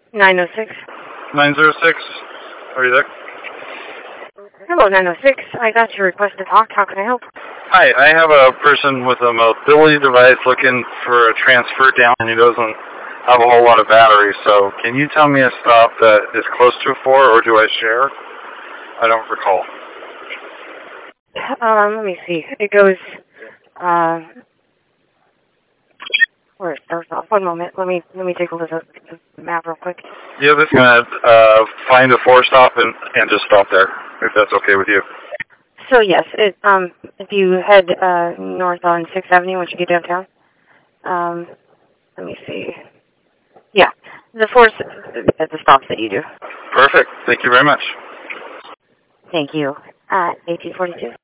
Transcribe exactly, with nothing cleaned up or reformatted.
nine oh six. nine oh six. Are you there? Hello, nine oh six. I got your request to talk. How can I help? Hi, I have a person with a mobility device looking for a transfer down, and he doesn't have a whole lot of battery. So can you tell me a stop that is close to a four, or do I share? I don't recall. Um, let me see. It goes, uh, where it starts off. One moment. Let me, let me take a look at the map real quick. Yeah, just gonna uh, find a four stop and, and just stop there, if that's okay with you. So yes, it, um, if you head, uh, north on sixth Avenue once you get downtown, um, let me see. Yeah, the fourth at the stops that you do. Perfect. Thank you very much. Thank you. Uh, eighteen forty-two.